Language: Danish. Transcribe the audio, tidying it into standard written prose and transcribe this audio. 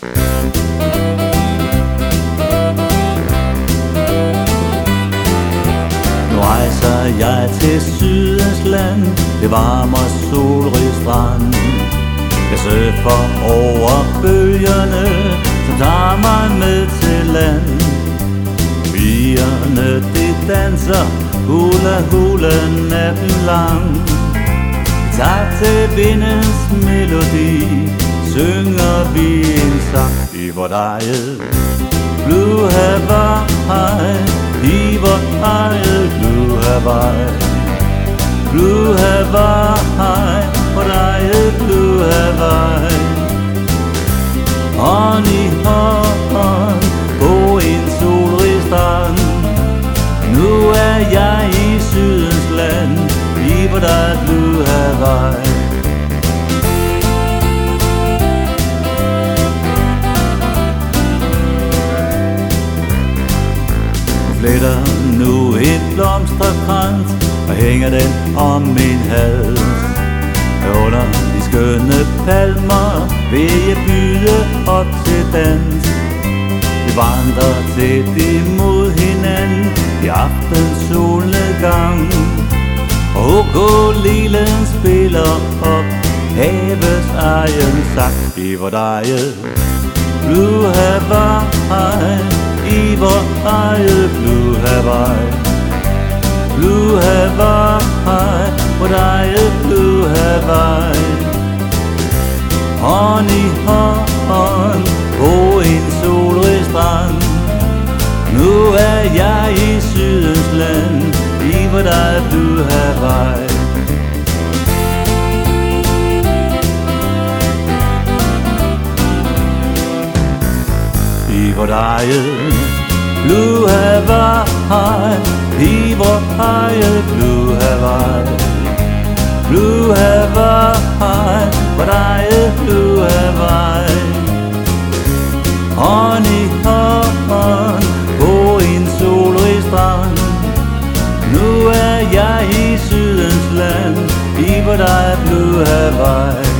Nu rejser jeg til sydens land, det varmer solrig strand. Jeg surfer over bølgerne, som tager mig med til land. Pigerne de danser hula hula natten lang. I takt til vindens melodi synger vi en sang i vort eget Blue Hawaii, i vort eget Blue Hawaii. Blue Hawaii, vort eget Blue Hawaii. Hånd i hånd på en solrig strand. Nu er jeg i sydens land, i vort eget Blue Hawaii. Fletter nu en blomsterkrans og hænger den om min hals. Under de skønne palmer vil jeg byde op til dans. Vi vandrer tæt imod hinanden i aftens solnedgang. Og ukulelen spiller op havets egen sang i vort eget Blue Hawaii, i vort eget Blue Hawaii. Blue Hawaii, vort eget Blue Hawaii. Hånd i hånd på en solrig strand. Nu er jeg i sydens land, i vort eget Blue Hawaii. I vort eget Blue Hawaii, i vort eget Blue Hawaii. Blue Hawaii, vort eget Blue Hawaii. Hånd i hånd på en solrig strand. Nu er jeg i sydens land, i vort eget Blue Hawaii.